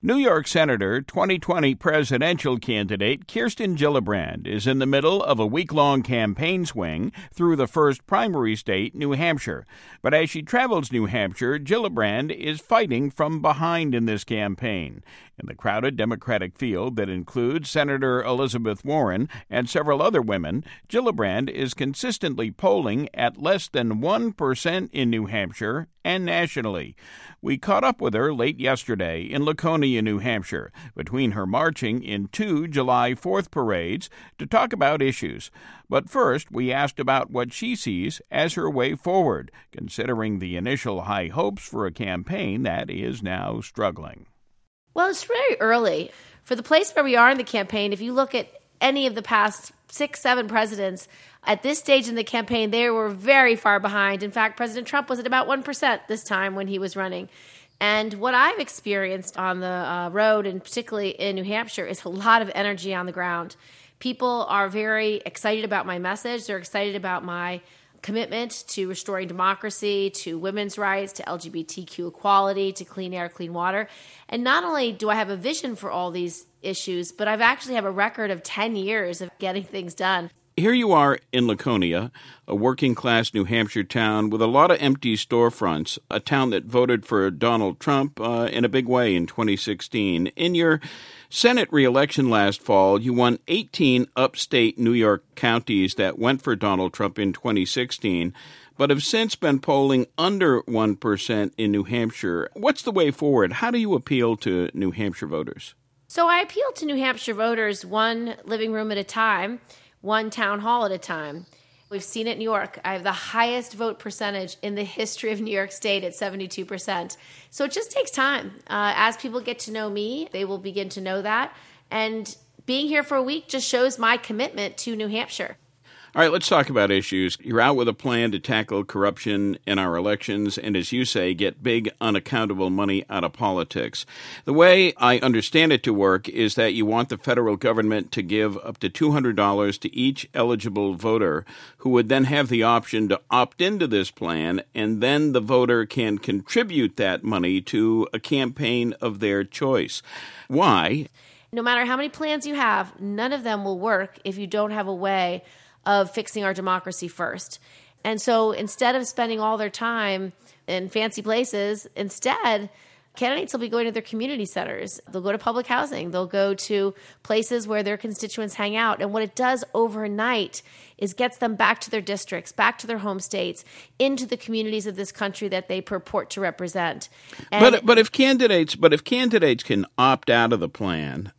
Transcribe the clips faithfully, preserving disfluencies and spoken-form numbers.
New York Senator twenty twenty presidential candidate Kirsten Gillibrand is in the middle of a week-long campaign swing through the first primary state, New Hampshire. But as she travels New Hampshire, Gillibrand is fighting from behind in this campaign. In the crowded Democratic field that includes Senator Elizabeth Warren and several other women, Gillibrand is consistently polling at less than one percent in New Hampshire and nationally. We caught up with her late yesterday in Laconia, New Hampshire, between her marching in two July fourth parades to talk about issues. But first, we asked about what she sees as her way forward, considering the initial high hopes for a campaign that is now struggling. Well, it's very early. For the place where we are in the campaign, if you look at any of the past six, seven presidents, at this stage in the campaign, they were very far behind. In fact, President Trump was at about one percent this time when he was running. And what I've experienced on the uh, road, and particularly in New Hampshire, is a lot of energy on the ground. People are very excited about my message. They're excited about my commitment to restoring democracy, to women's rights, to L G B T Q equality, to clean air, clean water. And not only do I have a vision for all these issues, but I've actually have a record of ten years of getting things done. Here you are in Laconia, a working-class New Hampshire town with a lot of empty storefronts, a town that voted for Donald Trump uh, in a big way in twenty sixteen. In your Senate re-election last fall, you won eighteen upstate New York counties that went for Donald Trump in twenty sixteen, but have since been polling under one percent in New Hampshire. What's the way forward? How do you appeal to New Hampshire voters? So I appeal to New Hampshire voters one living room at a time, one town hall at a time. We've seen it in New York. I have the highest vote percentage in the history of New York State at seventy-two percent. So it just takes time. Uh, as people get to know me, they will begin to know that. And being here for a week just shows my commitment to New Hampshire. All right, let's talk about issues. You're out with a plan to tackle corruption in our elections and, as you say, get big, unaccountable money out of politics. The way I understand it to work is that you want the federal government to give up to two hundred dollars to each eligible voter who would then have the option to opt into this plan, and then the voter can contribute that money to a campaign of their choice. Why? No matter how many plans you have, none of them will work if you don't have a way of fixing our democracy first. And so instead of spending all their time in fancy places, instead, candidates will be going to their community centers. They'll go to public housing. They'll go to places where their constituents hang out. And what it does overnight is gets them back to their districts, back to their home states, into the communities of this country that they purport to represent. And but but if candidates but if candidates can opt out of the plan,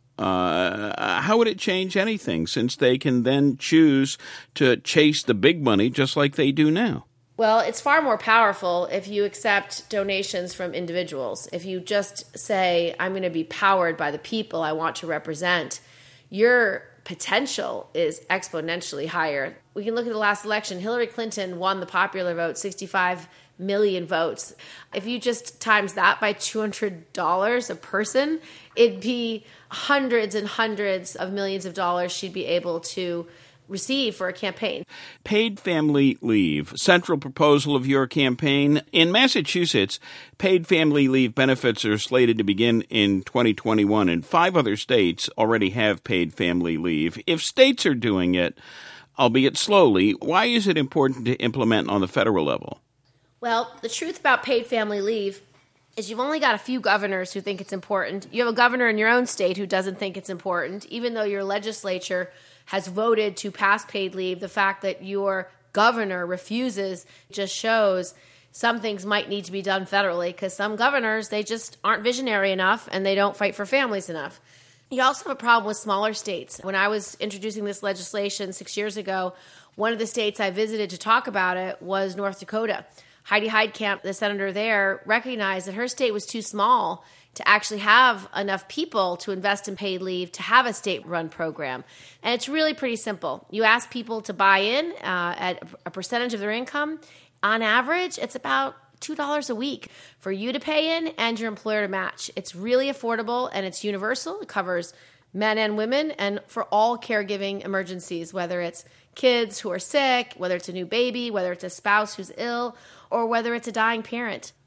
Uh, how would it change anything, since they can then choose to chase the big money just like they do now? Well, it's far more powerful if you accept donations from individuals. If you just say, I'm going to be powered by the people I want to represent, your potential is exponentially higher. We can look at the last election. Hillary Clinton won the popular vote, sixty-five million votes. If you just times that by two hundred dollars a person, it'd be hundreds and hundreds of millions of dollars she'd be able to receive for a campaign. Paid family leave, central proposal of your campaign. In Massachusetts, paid family leave benefits are slated to begin in twenty twenty-one, and five other states already have paid family leave. If states are doing it, albeit slowly, why is it important to implement on the federal level? Well, the truth about paid family leave is you've only got a few governors who think it's important. You have a governor in your own state who doesn't think it's important, even though your legislature has voted to pass paid leave. The fact that your governor refuses just shows some things might need to be done federally, because some governors, they just aren't visionary enough and they don't fight for families enough. You also have a problem with smaller states. When I was introducing this legislation six years ago, one of the states I visited to talk about it was North Dakota. Heidi Heitkamp, the senator there, recognized that her state was too small to actually have enough people to invest in paid leave to have a state-run program. And it's really pretty simple. You ask people to buy in uh, at a percentage of their income. On average, it's about two dollars a week for you to pay in and your employer to match. It's really affordable and it's universal. It covers men and women and for all caregiving emergencies, whether it's kids who are sick, whether it's a new baby, whether it's a spouse who's ill, or whether it's a dying parent.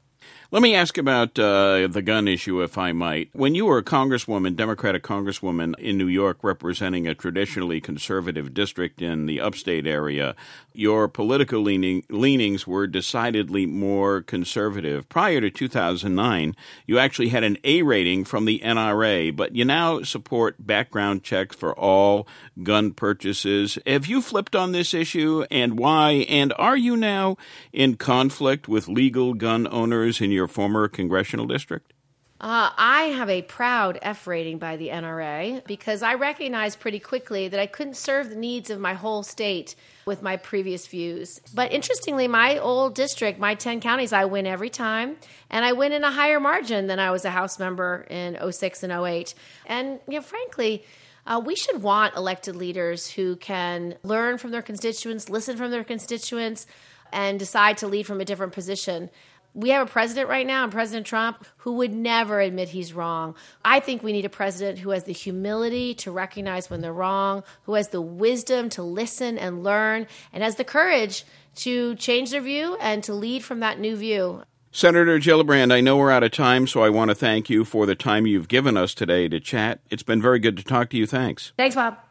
Let me ask about uh, the gun issue, if I might. When you were a congresswoman, Democratic congresswoman in New York representing a traditionally conservative district in the upstate area, your political leaning, leanings were decidedly more conservative. Prior to two thousand nine, you actually had an A rating from the N R A, but you now support background checks for all gun purchases. Have you flipped on this issue, and why? And are you now in conflict with legal gun owners in your former congressional district? Uh, I have a proud F rating by the N R A because I recognized pretty quickly that I couldn't serve the needs of my whole state with my previous views. But interestingly, my old district, my ten counties, I win every time, and I win in a higher margin than I was a House member in oh six and oh eight. And you know, frankly, Uh, we should want elected leaders who can learn from their constituents, listen from their constituents, and decide to lead from a different position. We have a president right now, President Trump, who would never admit he's wrong. I think we need a president who has the humility to recognize when they're wrong, who has the wisdom to listen and learn, and has the courage to change their view and to lead from that new view. Senator Gillibrand, I know we're out of time, so I want to thank you for the time you've given us today to chat. It's been very good to talk to you. Thanks. Thanks, Bob.